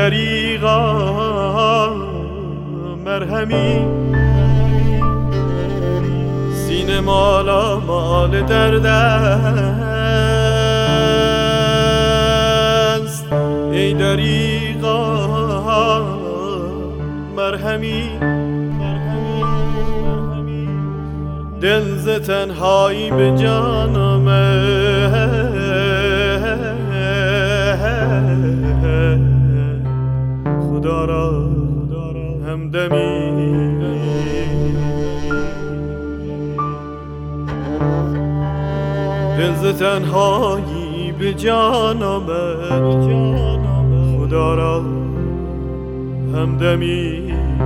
دریغا مرهمی، سینه مالا مال درد است. ای دریغا مرهمی، دل ز تنهایی به جان آمد، خدا را همدمی. دل ز تنهایی به جان آمد، خدا را همدمی.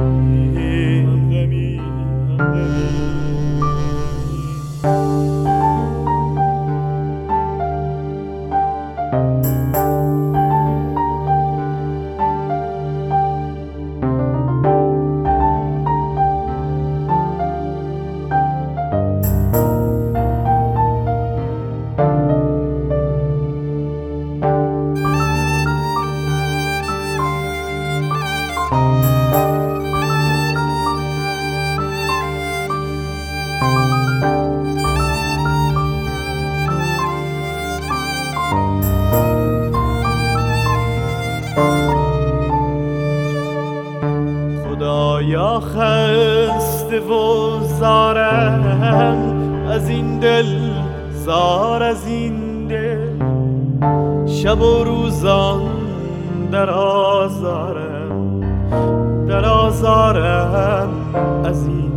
خدایا خسته و زارم از این دل، زار از این دل، شب و روزان در آزارم، در آزارم از این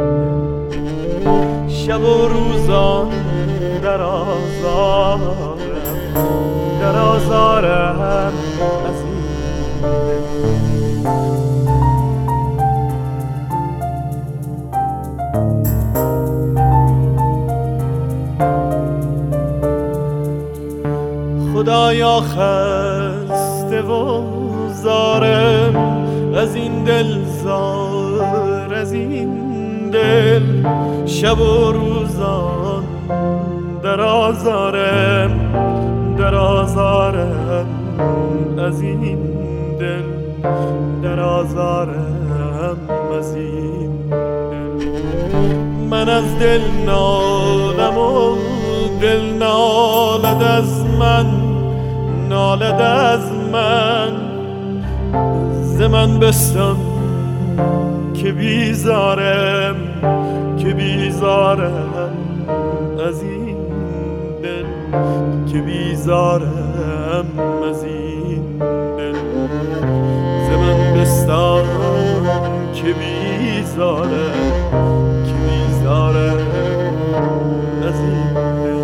دل، شب و روزان در آزارم، در آزارم از این دل. خدایا خسته و زارم از این دل، زار از این دل، شب و روزان در آزارم، در آزارم از این دل، در آزارم از این دل. من از دل نالم و دل نالد از من، نالد از من، ز من بستان که بیزارم، که بیزارم از این دل، که بیزارم از این دل، ز من بستان که بیزارم، که بیزارم از این دل.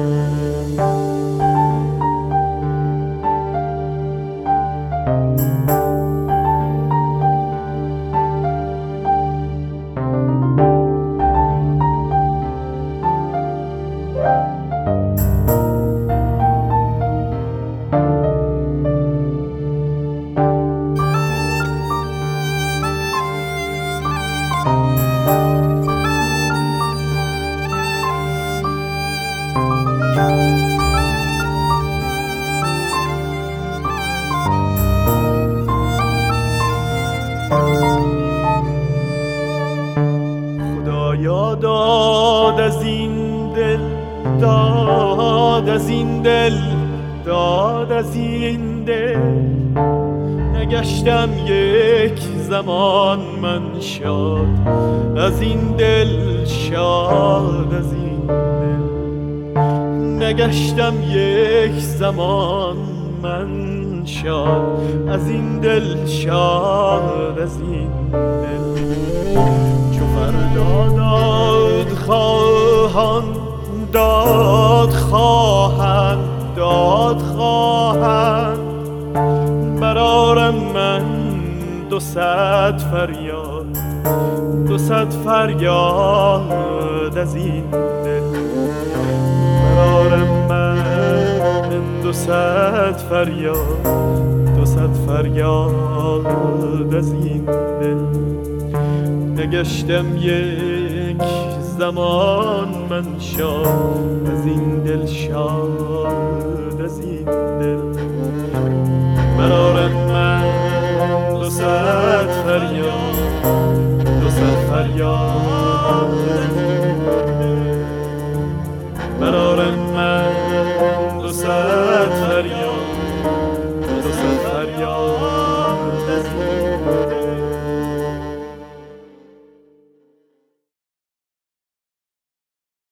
خدایا داد از این دل، داد از این دل، داد از این دل، نگشتم یک زمان من شاد از این دل، شاد از این دل، نگشتم یک زمان من شاد از این دل، شاد از این دل. چو فردا داد خواهان، داد خواهند، داد خواهند، برارم من 200 فریاد، 200 فریاد از این دل، برارم من 200 فریاد، 200 فریاد از این دل. نگشتم یک زمان من شاد از این دل، شاد از این دل، برارم من سر